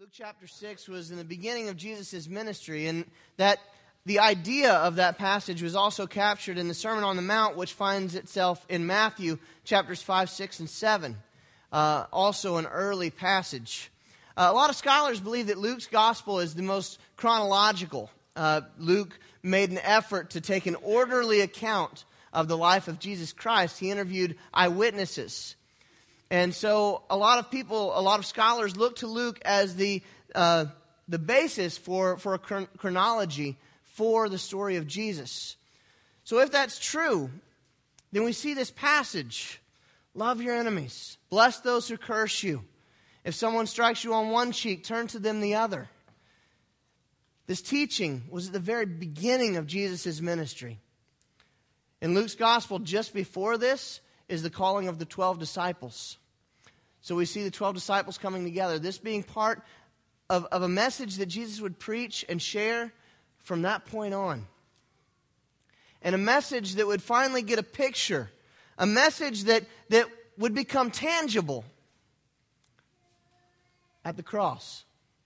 Luke chapter 6 was in the beginning of Jesus' ministry, and that the idea of that passage was also captured in the Sermon on the Mount, which finds itself in Matthew chapters 5, 6, and 7, also an early passage. A lot of scholars believe that Luke's gospel is the most chronological. Luke made an effort to take an orderly account of the life of Jesus Christ. He interviewed eyewitnesses. And so a lot of scholars look to Luke as the basis for a chronology for the story of Jesus. So if that's true, then we see this passage: love your enemies, bless those who curse you. If someone strikes you on one cheek, turn to them the other. This teaching was at the very beginning of Jesus' ministry. In Luke's gospel, just before this is the calling of the 12 disciples. So we see the 12 disciples coming together, this being part of a message that Jesus would preach and share from that point on. And a message that would finally get a picture, a message that would become tangible at the cross.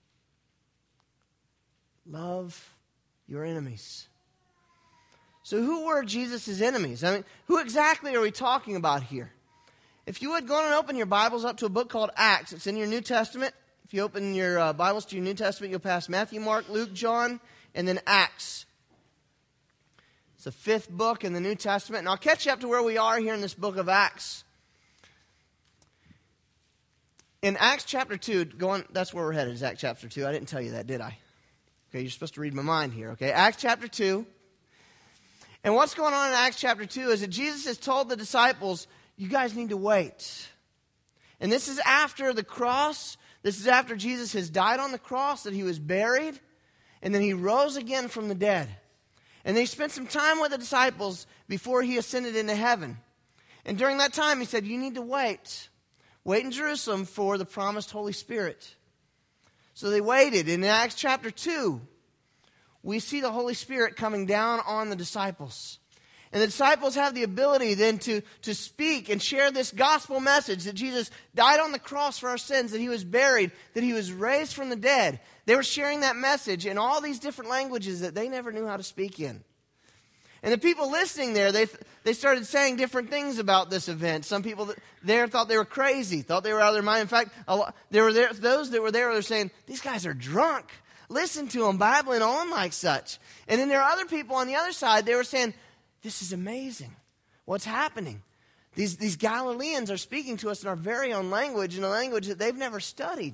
Love your enemies. So who were Jesus' enemies? I mean, who exactly are we talking about here? If you would go and open your Bibles up to a book called Acts. It's in your New Testament. If you open your Bibles to your New Testament, you'll pass Matthew, Mark, Luke, John, and then Acts. It's the fifth book in the New Testament. And I'll catch you up to where we are here in this book of Acts. In Acts chapter 2, that's where we're headed, is Acts chapter 2. I didn't tell you that, did I? Okay, you're supposed to read my mind here, okay? Acts chapter 2. And what's going on in Acts chapter 2 is that Jesus has told the disciples, you guys need to wait. And this is after the cross. This is after Jesus has died on the cross, that he was buried, and then he rose again from the dead. And then he spent some time with the disciples before he ascended into heaven. And during that time, he said, you need to wait. Wait in Jerusalem for the promised Holy Spirit. So they waited. In Acts chapter 2, we see the Holy Spirit coming down on the disciples. And the disciples have the ability then to speak and share this gospel message that Jesus died on the cross for our sins, that he was buried, that he was raised from the dead. They were sharing that message in all these different languages that they never knew how to speak in. And the people listening there, they started saying different things about this event. Some people there thought they were crazy, thought they were out of their mind. In fact, those that were there were saying, these guys are drunk. Listen to them babbling on like such. And then there are other people on the other side, they were saying, this is amazing. What's happening? These Galileans are speaking to us in our very own language, in a language that they've never studied.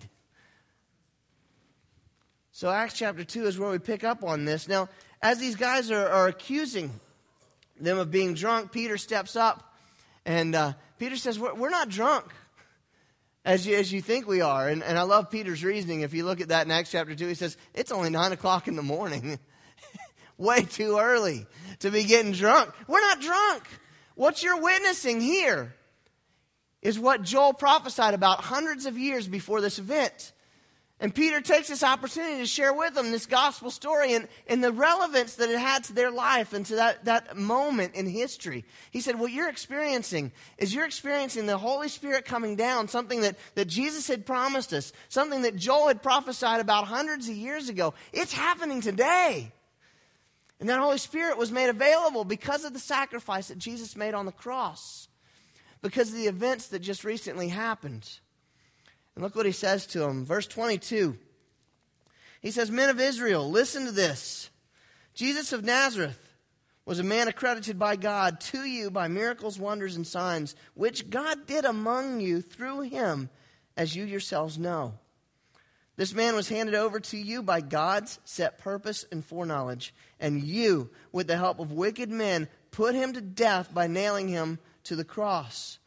So Acts chapter 2 is where we pick up on this. Now, as these guys are accusing them of being drunk, Peter steps up. And Peter says, we're not drunk as you think we are. And I love Peter's reasoning. If you look at that in Acts chapter 2, he says, it's only 9 o'clock in the morning. Way too early to be getting drunk. We're not drunk. What you're witnessing here is what Joel prophesied about hundreds of years before this event. And Peter takes this opportunity to share with them this gospel story and the relevance that it had to their life and to that moment in history. He said, what you're experiencing is the Holy Spirit coming down, something that Jesus had promised us, something that Joel had prophesied about hundreds of years ago. It's happening today. And that Holy Spirit was made available because of the sacrifice that Jesus made on the cross, because of the events that just recently happened. And look what he says to them. Verse 22. He says, men of Israel, listen to this. Jesus of Nazareth was a man accredited by God to you by miracles, wonders, and signs, which God did among you through him, as you yourselves know. This man was handed over to you by God's set purpose and foreknowledge, and you, with the help of wicked men, put him to death by nailing him to the cross.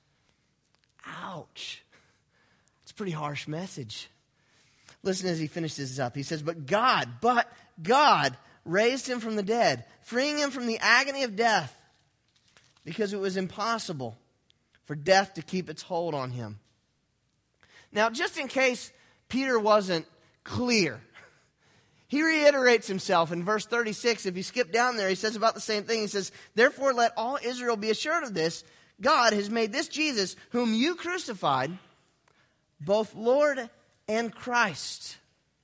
Ouch. It's a pretty harsh message. Listen as he finishes up. He says, but God raised him from the dead, freeing him from the agony of death, because it was impossible for death to keep its hold on him. Now, just in case Peter wasn't clear, he reiterates himself in verse 36. If you skip down there, he says about the same thing. He says, therefore let all Israel be assured of this. God has made this Jesus, whom you crucified, both Lord and Christ.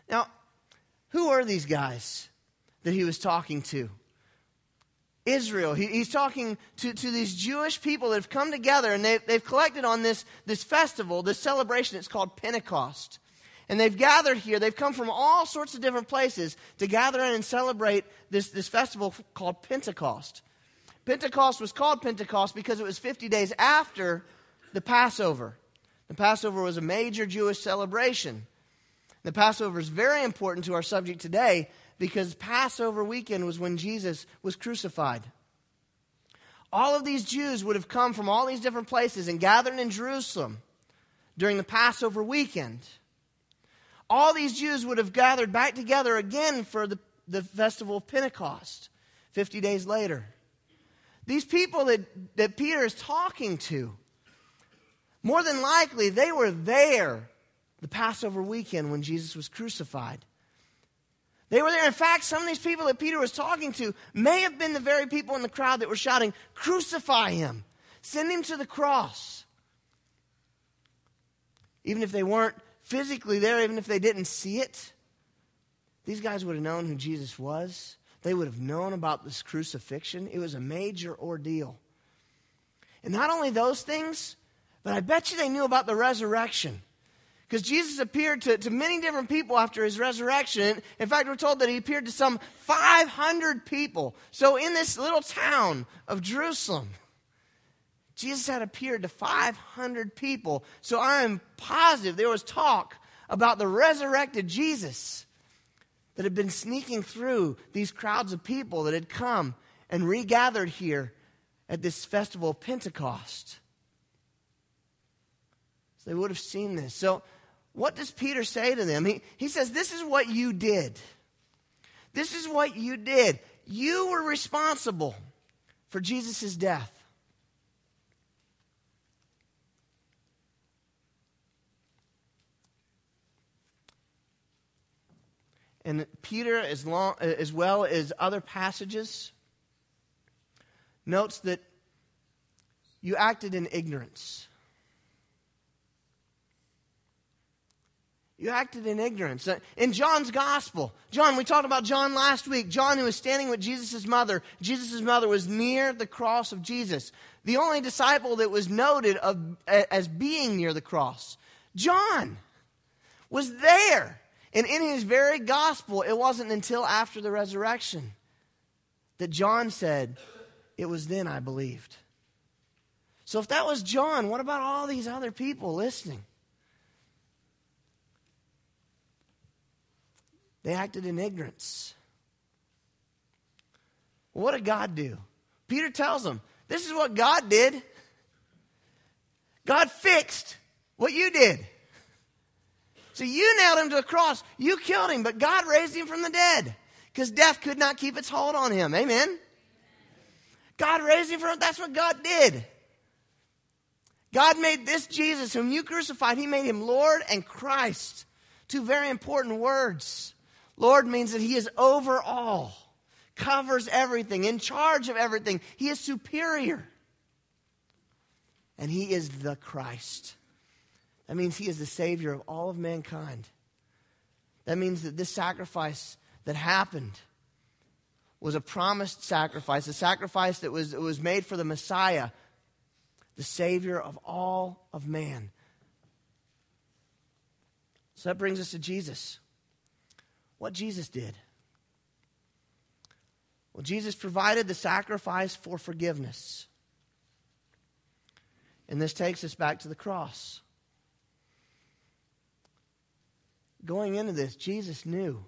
Now, who are these guys that he was talking to? Israel. He's talking to these Jewish people that have come together, and they've collected on this festival, this celebration. It's called Pentecost. And they've gathered here. They've come from all sorts of different places to gather in and celebrate this festival called Pentecost. Pentecost was called Pentecost because it was 50 days after the Passover. The Passover was a major Jewish celebration. The Passover is very important to our subject today because Passover weekend was when Jesus was crucified. All of these Jews would have come from all these different places and gathered in Jerusalem during the Passover weekend. All these Jews would have gathered back together again for the festival of Pentecost 50 days later. These people that Peter is talking to, more than likely, they were there the Passover weekend when Jesus was crucified. They were there. In fact, some of these people that Peter was talking to may have been the very people in the crowd that were shouting, "Crucify him! Send him to the cross!" Even if they weren't physically there, even if they didn't see it, these guys would have known who Jesus was. They would have known about this crucifixion. It was a major ordeal. And not only those things, but I bet you they knew about the resurrection. Because Jesus appeared to many different people after his resurrection. In fact, we're told that he appeared to some 500 people. So in this little town of Jerusalem, Jesus had appeared to 500 people. So I am positive there was talk about the resurrected Jesus that had been sneaking through these crowds of people that had come and regathered here at this festival of Pentecost. So they would have seen this. So what does Peter say to them? He says, this is what you did. This is what you did. You were responsible for Jesus' death. And Peter, as well as other passages, notes that you acted in ignorance. You acted in ignorance. In John's gospel, John, we talked about John last week. John, who was standing with Jesus' mother. Jesus' mother was near the cross of Jesus. The only disciple that was noted as being near the cross. John was there. And in his very gospel, it wasn't until after the resurrection that John said, "It was then I believed." So if that was John, what about all these other people listening? They acted in ignorance. Well, what did God do? Peter tells them, this is what God did. God fixed what you did. So you nailed him to a cross. You killed him, but God raised him from the dead because death could not keep its hold on him. Amen? God raised him from, that's what God did. God made this Jesus whom you crucified, he made him Lord and Christ. Two very important words. Lord means that he is over all, covers everything, in charge of everything. He is superior. And he is the Christ. That means he is the Savior of all of mankind. That means that this sacrifice that happened was a promised sacrifice, a sacrifice that was made for the Messiah, the Savior of all of man. So that brings us to Jesus. What Jesus did. Well, Jesus provided the sacrifice for forgiveness. And this takes us back to the cross. Going into this, Jesus knew.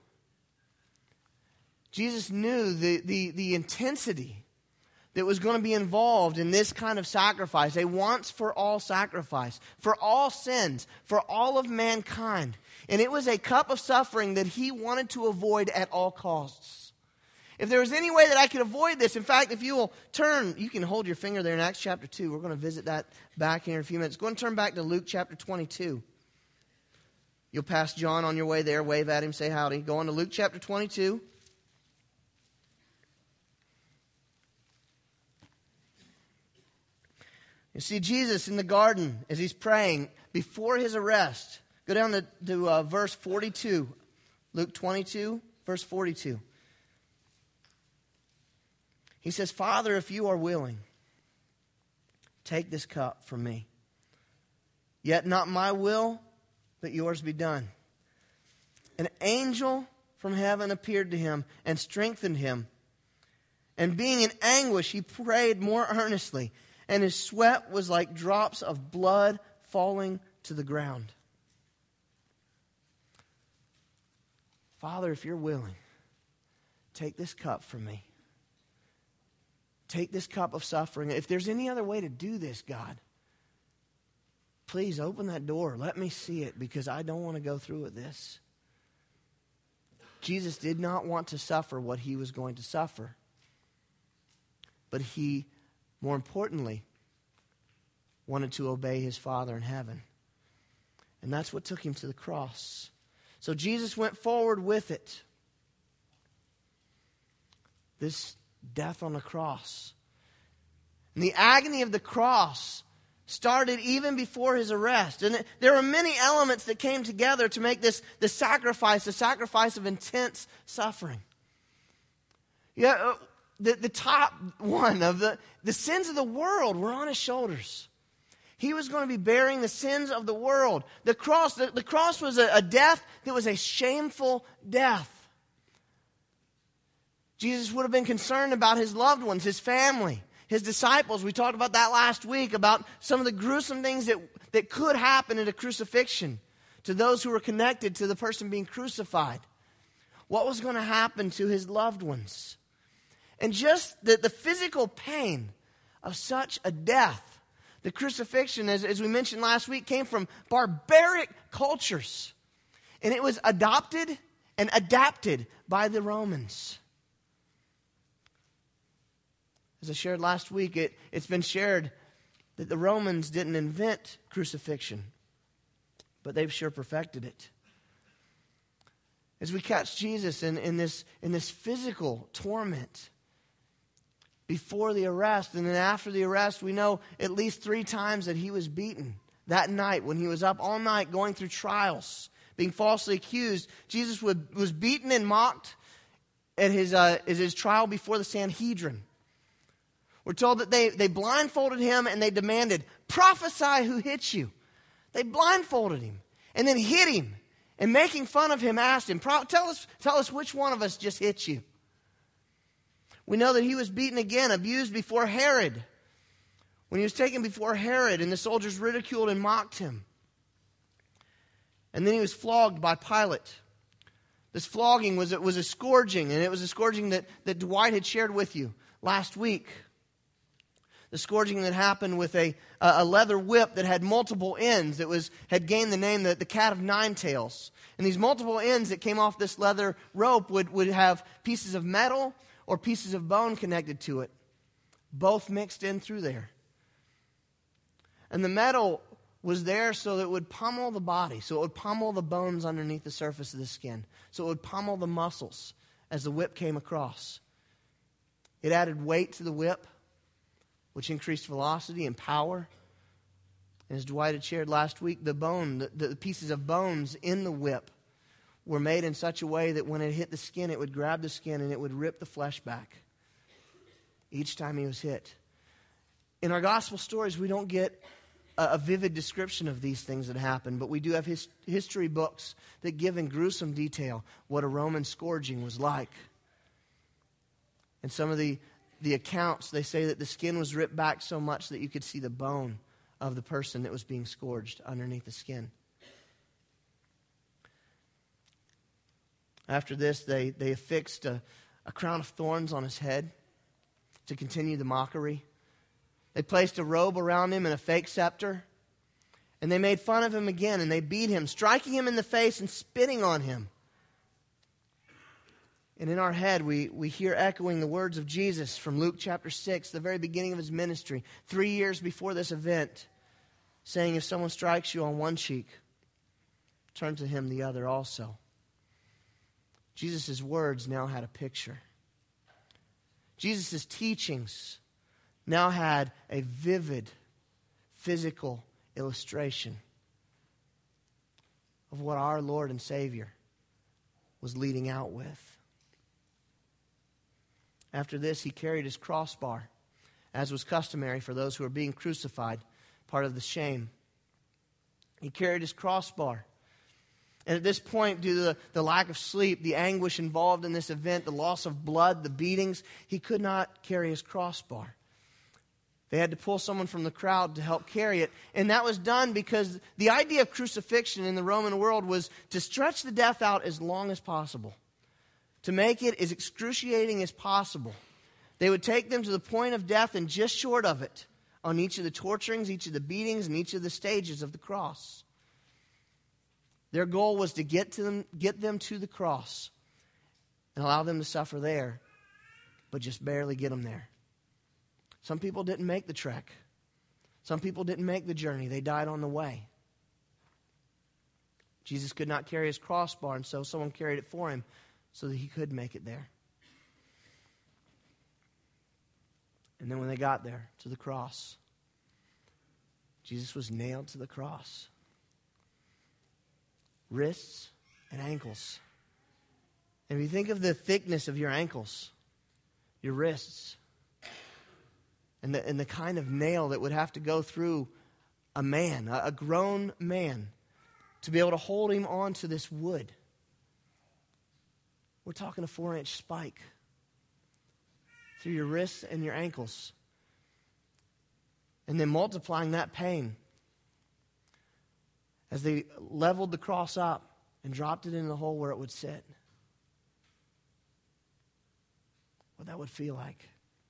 Jesus knew the intensity that was going to be involved in this kind of sacrifice, a once-for-all sacrifice, for all sins, for all of mankind. And it was a cup of suffering that he wanted to avoid at all costs. If there was any way that I could avoid this, in fact, if you will turn, you can hold your finger there in Acts chapter 2. We're going to visit that back here in a few minutes. Go and turn back to Luke chapter 22. You'll pass John on your way there, wave at him, say howdy. Go on to Luke chapter 22. You see Jesus in the garden as he's praying before his arrest. Go down to verse 42. Luke 22, verse 42. He says, Father, if you are willing, take this cup from me. Yet not my will, but yours be done. An angel from heaven appeared to him and strengthened him. And being in anguish, he prayed more earnestly, and his sweat was like drops of blood falling to the ground. Father, if you're willing, take this cup from me. Take this cup of suffering. If there's any other way to do this, God, please open that door. Let me see it, because I don't want to go through with this. Jesus did not want to suffer what he was going to suffer. But he, more importantly, wanted to obey his Father in heaven. And that's what took him to the cross. So Jesus went forward with it. This death on the cross. And the agony of the cross started even before his arrest. And there were many elements that came together to make this the sacrifice of intense suffering. Yeah, the top one of the sins of the world were on his shoulders. He was going to be bearing the sins of the world. The cross was a death that was a shameful death. Jesus would have been concerned about his loved ones, his family, his disciples. We talked about that last week, about some of the gruesome things that could happen at a crucifixion to those who were connected to the person being crucified. What was going to happen to his loved ones? And just the physical pain of such a death. The crucifixion, as we mentioned last week, came from barbaric cultures. And it was adopted and adapted by the Romans. As I shared last week, it's been shared that the Romans didn't invent crucifixion, but they've sure perfected it. As we catch Jesus in this physical torment before the arrest, and then after the arrest, we know at least 3 times that he was beaten. That night, when he was up all night going through trials, being falsely accused, Jesus was beaten and mocked at his trial before the Sanhedrin. We're told that they blindfolded him and they demanded, prophesy who hit you. They blindfolded him and then hit him, and making fun of him asked him, tell us which one of us just hit you. We know that he was beaten again, abused before Herod. When he was taken before Herod and the soldiers ridiculed and mocked him. And then he was flogged by Pilate. This flogging was a scourging, and it was a scourging that Dwight had shared with you last week. The scourging that happened with a leather whip that had multiple ends that had gained the name the Cat of Nine Tails. And these multiple ends that came off this leather rope would have pieces of metal or pieces of bone connected to it, both mixed in through there. And the metal was there so that it would pummel the body, so it would pummel the bones underneath the surface of the skin, so it would pummel the muscles as the whip came across. It added weight to the whip, which increased velocity and power. And as Dwight had shared last week, the pieces of bones in the whip were made in such a way that when it hit the skin, it would grab the skin and it would rip the flesh back each time he was hit. In our gospel stories, we don't get a vivid description of these things that happened, but we do have history books that give in gruesome detail what a Roman scourging was like. And some of the accounts, they say that the skin was ripped back so much that you could see the bone of the person that was being scourged underneath the skin. After this, they affixed a crown of thorns on his head to continue the mockery. They placed a robe around him and a fake scepter. And they made fun of him again, and they beat him, striking him in the face and spitting on him. And in our head, we hear echoing the words of Jesus from Luke chapter 6, the very beginning of his ministry, 3 years before this event, saying, if someone strikes you on one cheek, turn to him the other also. Jesus' words now had a picture. Jesus' teachings now had a vivid physical illustration of what our Lord and Savior was leading out with. After this, he carried his crossbar, as was customary for those who were being crucified, part of the shame. He carried his crossbar. And at this point, due to the lack of sleep, the anguish involved in this event, the loss of blood, the beatings, he could not carry his crossbar. They had to pull someone from the crowd to help carry it. And that was done because the idea of crucifixion in the Roman world was to stretch the death out as long as possible, to make it as excruciating as possible. They would take them to the point of death and just short of it on each of the torturings, each of the beatings, and each of the stages of the cross. Their goal was to get them to the cross and allow them to suffer there, but just barely get them there. Some people didn't make the trek. Some people didn't make the journey. They died on the way. Jesus could not carry his crossbar, and so someone carried it for him so that he could make it there. And then when they got there to the cross, Jesus was nailed to the cross. Wrists and ankles. And if you think of the thickness of your ankles, your wrists, and the kind of nail that would have to go through a man, a grown man, to be able to hold him onto this wood. We're talking a 4-inch spike through your wrists and your ankles. And then multiplying that pain as they leveled the cross up and dropped it in the hole where it would sit. What that would feel like.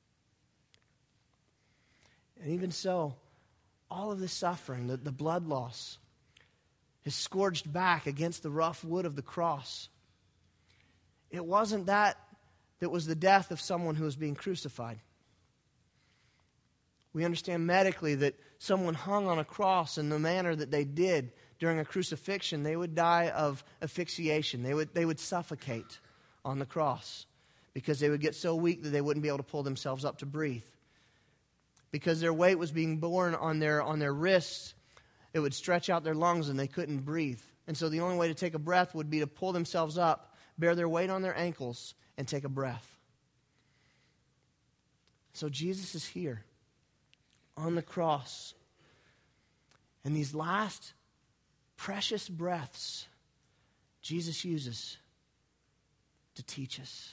And even so, all of this suffering, the blood loss, is scourged back against the rough wood of the cross. It wasn't that was the death of someone who was being crucified. We understand medically that someone hung on a cross in the manner that they did during a crucifixion, they would die of asphyxiation. They would suffocate on the cross because they would get so weak that they wouldn't be able to pull themselves up to breathe. Because their weight was being borne on their wrists, it would stretch out their lungs and they couldn't breathe. And so the only way to take a breath would be to pull themselves up, bear their weight on their ankles, and take a breath. So Jesus is here on the cross. And these last precious breaths Jesus uses to teach us,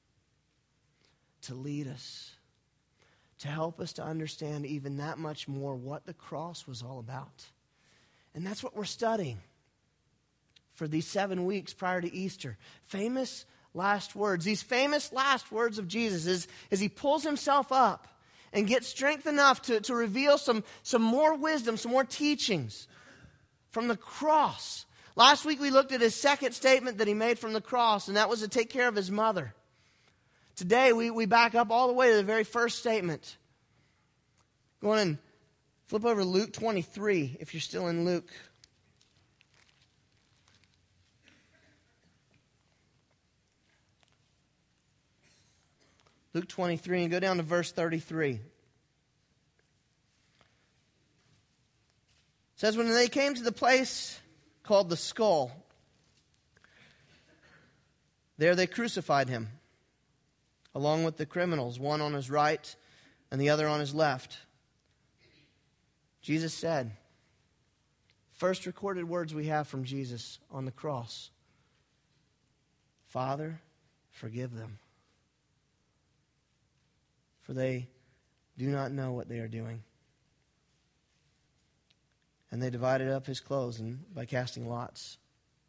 to lead us, to help us to understand even that much more what the cross was all about. And that's what we're studying for these 7 weeks prior to Easter. Famous last words. These famous last words of Jesus as he pulls himself up and gets strength enough to reveal some more wisdom, some more teachings from the cross. Last week we looked at his second statement that he made from the cross, and that was to take care of his mother. Today, we back up all the way to the very first statement. Go on and flip over to Luke 23, if you're still in Luke. Luke 23, and go down to verse 33. It says, when they came to the place called the Skull, there they crucified him, along with the criminals, one on his right and the other on his left. Jesus said, first recorded words we have from Jesus on the cross, Father, forgive them, for they do not know what they are doing. And they divided up his clothes by casting lots.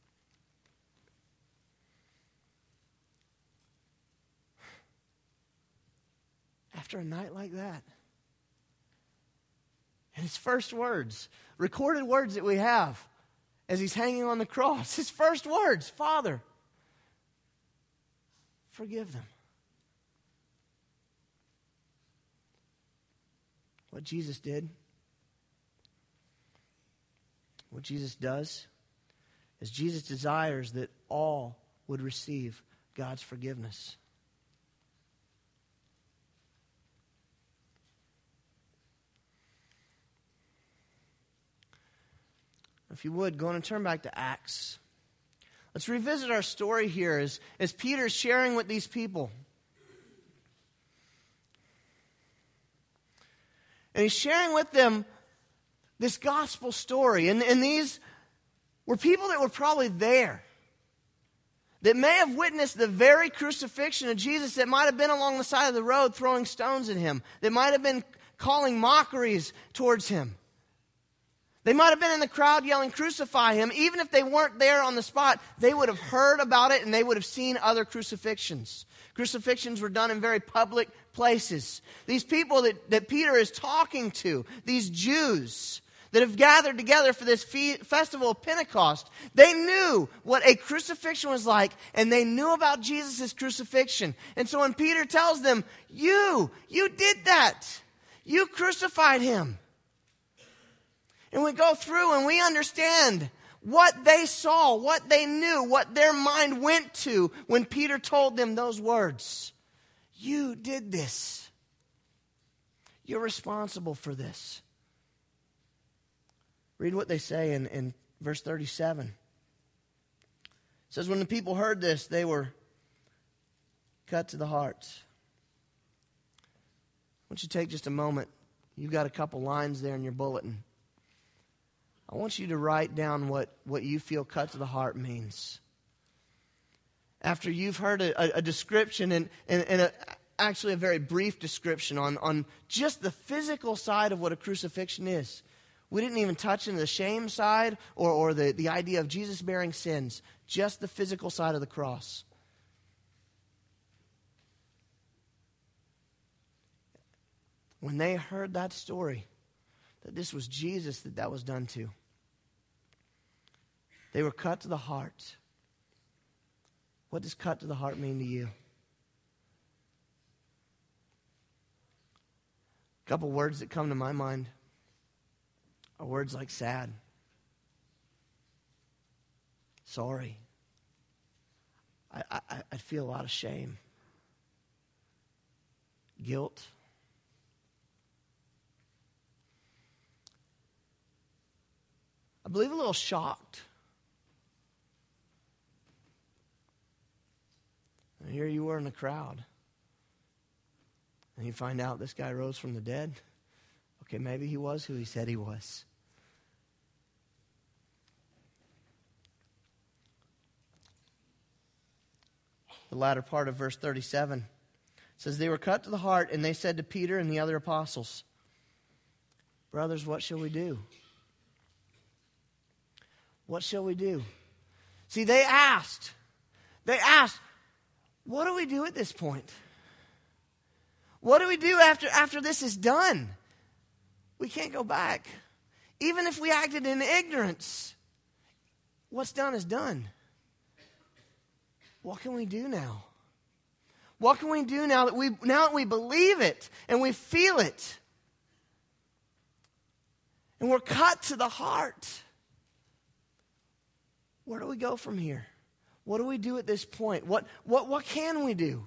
After a night like that, and his first words, recorded words that we have as he's hanging on the cross, his first words, Father, forgive them. What Jesus did, what Jesus does, is Jesus desires that all would receive God's forgiveness. If you would, go on and turn back to Acts. Let's revisit our story here as Peter's sharing with these people. And he's sharing with them this gospel story. And these were people that were probably there, that may have witnessed the very crucifixion of Jesus, that might have been along the side of the road throwing stones at him, that might have been calling mockeries towards him. They might have been in the crowd yelling, "Crucify him." Even if they weren't there on the spot, they would have heard about it and they would have seen other crucifixions. Crucifixions were done in very public places. These people that Peter is talking to, these Jews that have gathered together for this festival of Pentecost, they knew what a crucifixion was like, and they knew about Jesus' crucifixion. And so when Peter tells them, you did that. You crucified him. And we go through and we understand what they saw, what they knew, what their mind went to when Peter told them those words. You did this. You're responsible for this. Read what they say in verse 37. It says, when the people heard this, they were cut to the heart. I want you to take just a moment. You've got a couple lines there in your bulletin. I want you to write down what you feel cut to the heart means. After you've heard a description and actually a very brief description on just the physical side of what a crucifixion is. We didn't even touch into the shame side or the idea of Jesus bearing sins. Just the physical side of the cross. When they heard that story, that this was Jesus that was done to, they were cut to the heart. What does cut to the heart mean to you? A couple words that come to my mind are words like sad, sorry. I feel a lot of shame, guilt. I believe a little shocked. And here you were in the crowd. And you find out this guy rose from the dead. Okay, maybe he was who he said he was. The latter part of verse 37 says, they were cut to the heart, and they said to Peter and the other apostles, brothers, what shall we do? What shall we do? See, they asked, what do we do at this point? What do we do after this is done? We can't go back. Even if we acted in ignorance, what's done is done. What can we do now? What can we do now that we believe it and we feel it? And we're cut to the heart. Where do we go from here? What do we do at this point? What can we do?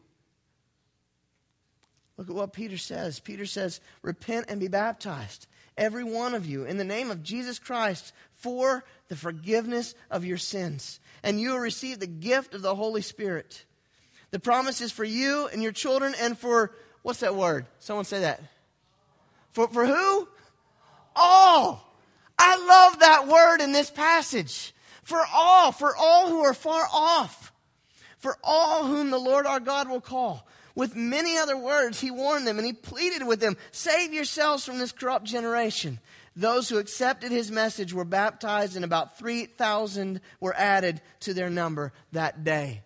Look at what Peter says. Peter says, repent and be baptized, every one of you, in the name of Jesus Christ, for the forgiveness of your sins. And you will receive the gift of the Holy Spirit. The promise is for you and your children and for, what's that word? Someone say that. For who? All. I love that word in this passage. For all who are far off. For all whom the Lord our God will call. With many other words, he warned them and he pleaded with them, save yourselves from this corrupt generation. Those who accepted his message were baptized, and about 3,000 were added to their number that day.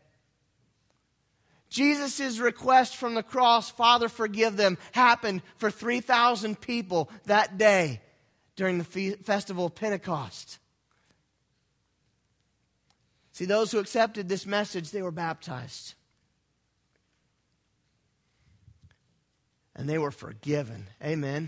Jesus' request from the cross, Father, forgive them, happened for 3,000 people that day during the festival of Pentecost. See, those who accepted this message, they were baptized. And they were forgiven. Amen.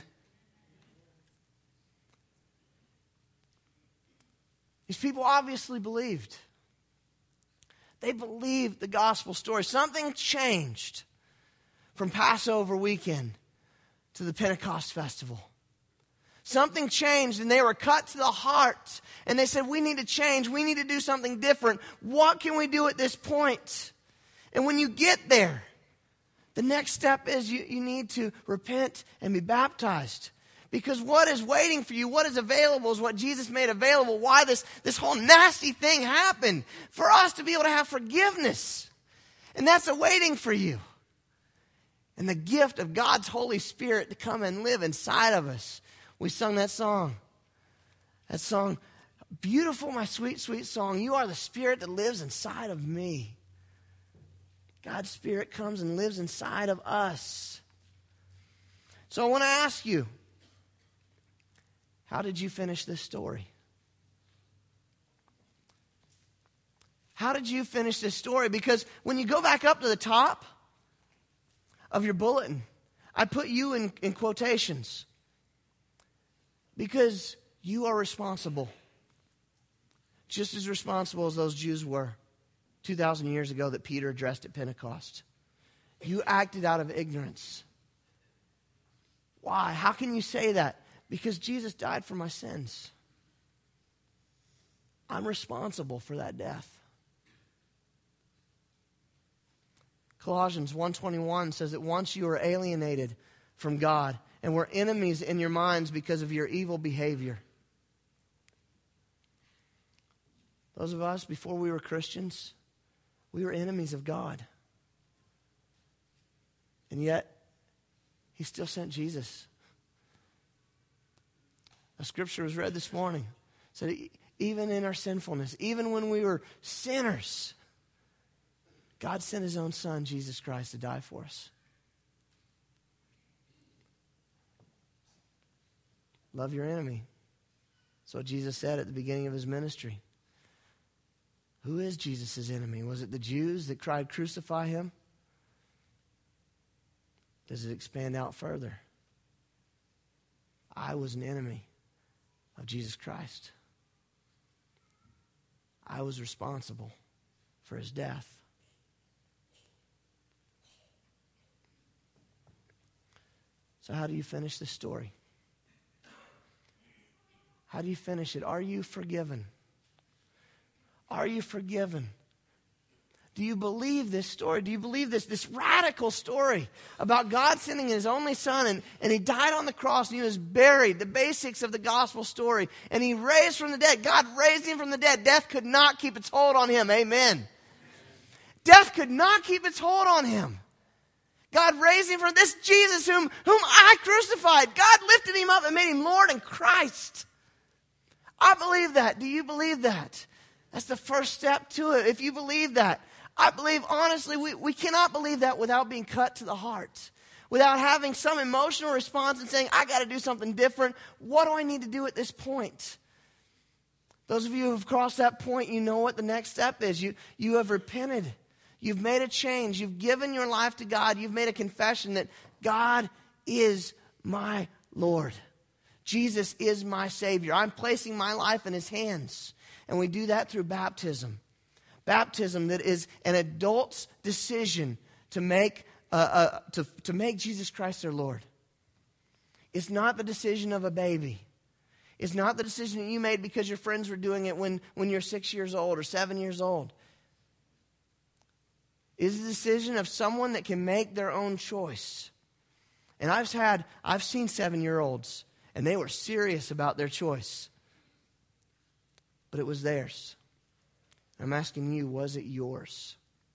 These people obviously believed. They believed the gospel story. Something changed from Passover weekend to the Pentecost festival. Something changed, and they were cut to the heart. And they said, we need to change. We need to do something different. What can we do at this point? And when you get there, the next step is you need to repent and be baptized. Because what is waiting for you, what is available is what Jesus made available. Why this whole nasty thing happened. For us to be able to have forgiveness. And that's awaiting for you. And the gift of God's Holy Spirit to come and live inside of us. We sung that song. That song, beautiful, my sweet, sweet song. You are the Spirit that lives inside of me. God's Spirit comes and lives inside of us. So I want to ask you, how did you finish this story? How did you finish this story? Because when you go back up to the top of your bulletin, I put you in quotations. Because you are responsible. Just as responsible as those Jews were 2,000 years ago that Peter addressed at Pentecost. You acted out of ignorance. Why? How can you say that? Because Jesus died for my sins. I'm responsible for that death. Colossians 1:21 says that once you were alienated from God and were enemies in your minds because of your evil behavior. Those of us, before we were Christians, we were enemies of God. And yet, He still sent Jesus. A scripture was read this morning. It said, even in our sinfulness, even when we were sinners, God sent His own Son, Jesus Christ, to die for us. Love your enemy. That's what Jesus said at the beginning of His ministry. Who is Jesus' enemy? Was it the Jews that cried, crucify Him? Does it expand out further? I was an enemy of Jesus Christ. I was responsible for His death. So how do you finish this story? How do you finish it? Are you forgiven? Are you forgiven? Do you believe this story? Do you believe this radical story about God sending His only Son and He died on the cross and He was buried, the basics of the gospel story, and He raised from the dead. God raised Him from the dead. Death could not keep its hold on Him. Amen. Death could not keep its hold on Him. God raised Him from this Jesus whom I crucified. God lifted Him up and made Him Lord and Christ. I believe that. Do you believe that? That's the first step to it. If you believe that, I believe, honestly, we cannot believe that without being cut to the heart. Without having some emotional response and saying, I got to do something different. What do I need to do at this point? Those of you who have crossed that point, you know what the next step is. You have repented. You've made a change. You've given your life to God. You've made a confession that God is my Lord. Jesus is my Savior. I'm placing my life in His hands. And we do that through baptism. Baptism that is an adult's decision to make Jesus Christ their Lord. It's not the decision of a baby. It's not the decision that you made because your friends were doing it when you're 6 years old or 7 years old. It's the decision of someone that can make their own choice. And I've seen 7-year-olds, and they were serious about their choice. But it was theirs. I'm asking you, was it yours?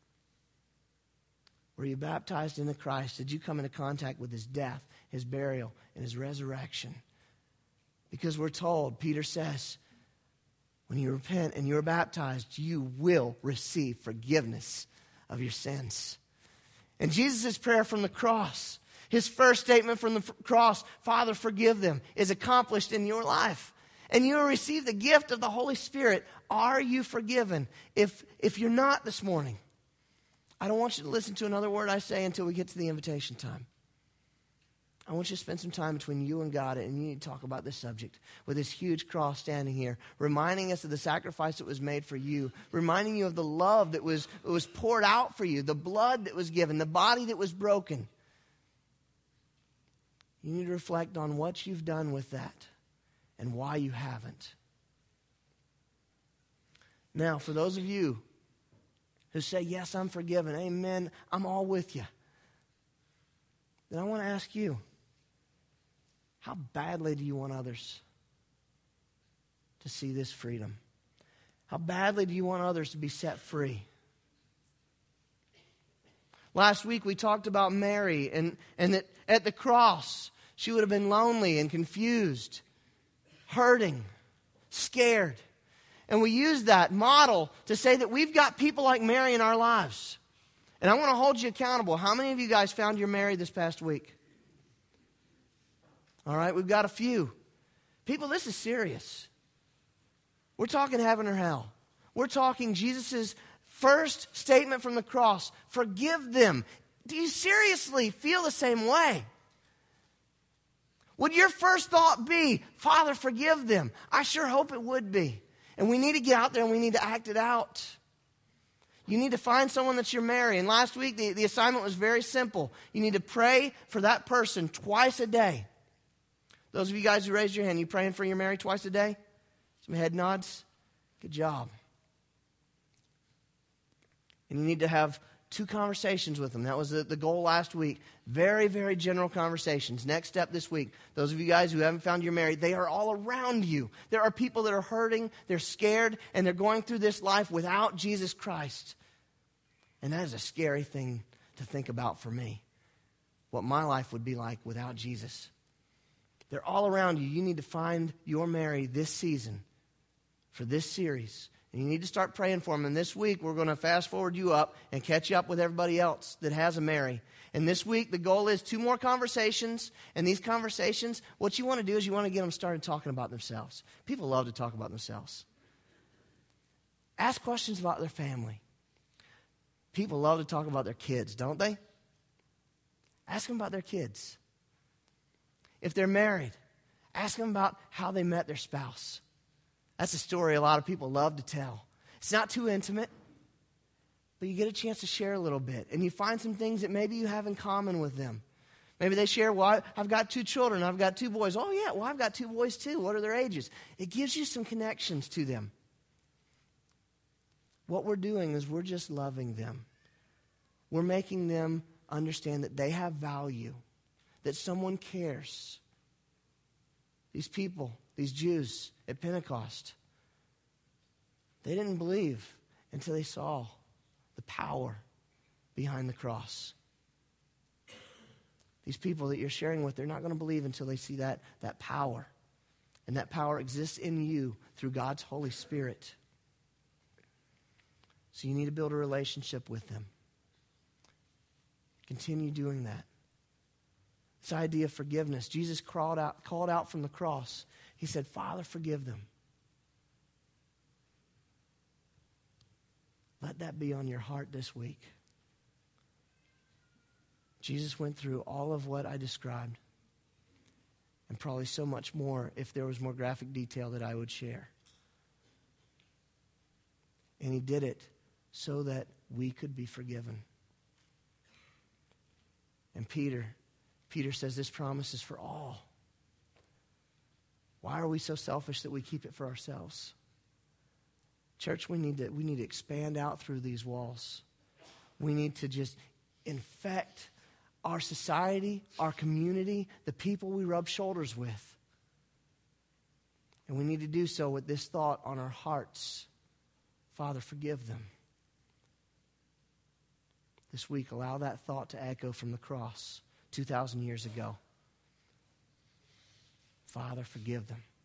Were you baptized into Christ? Did you come into contact with His death, His burial, and His resurrection? Because we're told, Peter says, when you repent and you're baptized, you will receive forgiveness of your sins. And Jesus' prayer from the cross, His first statement from the cross, Father, forgive them, is accomplished in your life. And you will receive the gift of the Holy Spirit. Are you forgiven? If you're not this morning, I don't want you to listen to another word I say until we get to the invitation time. I want you to spend some time between you and God, and you need to talk about this subject with this huge cross standing here, reminding us of the sacrifice that was made for you, reminding you of the love that was poured out for you, the blood that was given, the body that was broken. You need to reflect on what you've done with that. and why you haven't. Now, for those of you who say, yes, I'm forgiven, amen, I'm all with you, then I want to ask you, how badly do you want others to see this freedom? How badly do you want others to be set free? Last week we talked about Mary and that at the cross she would have been lonely and confused, hurting, scared. And we used that model to say that we've got people like Mary in our lives. And I want to hold you accountable. How many of you guys found your Mary this past week? All right, we've got a few. People, this is serious. We're talking heaven or hell. We're talking Jesus' first statement from the cross. Forgive them. Do you seriously feel the same way? Would your first thought be, Father, forgive them? I sure hope it would be. And we need to get out there and we need to act it out. You need to find someone that you're marrying. And last week, the assignment was very simple. You need to pray for that person twice a day. Those of you guys who raised your hand, you praying for your Mary twice a day? Some head nods? Good job. And you need to have 2 conversations with them. That was the goal last week. Very, very general conversations. Next step this week. Those of you guys who haven't found your Mary, they are all around you. There are people that are hurting, they're scared, and they're going through this life without Jesus Christ. And that is a scary thing to think about for me. What my life would be like without Jesus. They're all around you. You need to find your Mary this season for this series. And you need to start praying for them. And this week, we're going to fast forward you up and catch you up with everybody else that has a Mary. And this week, the goal is 2 more conversations. And these conversations, what you want to do is you want to get them started talking about themselves. People love to talk about themselves. Ask questions about their family. People love to talk about their kids, don't they? Ask them about their kids. If they're married, ask them about how they met their spouse. That's a story a lot of people love to tell. It's not too intimate, but you get a chance to share a little bit. And you find some things that maybe you have in common with them. Maybe they share, well, I've got 2 children. I've got 2 boys. Oh, yeah, well, I've got 2 boys too. What are their ages? It gives you some connections to them. What we're doing is we're just loving them. We're making them understand that they have value, that someone cares. These people, these Jews at Pentecost, they didn't believe until they saw the power behind the cross. These people that you're sharing with, they're not going to believe until they see that power. And that power exists in you through God's Holy Spirit. So you need to build a relationship with them. Continue doing that. This idea of forgiveness. Jesus called out from the cross. He said, Father, forgive them. Let that be on your heart this week. Jesus went through all of what I described, and probably so much more if there was more graphic detail that I would share. And he did it so that we could be forgiven. And Peter says this promise is for all. Why are we so selfish that we keep it for ourselves? Church, we need to expand out through these walls. We need to just infect our society, our community, the people we rub shoulders with. And we need to do so with this thought on our hearts. Father, forgive them. This week, allow that thought to echo from the cross 2,000 years ago. Father, forgive them.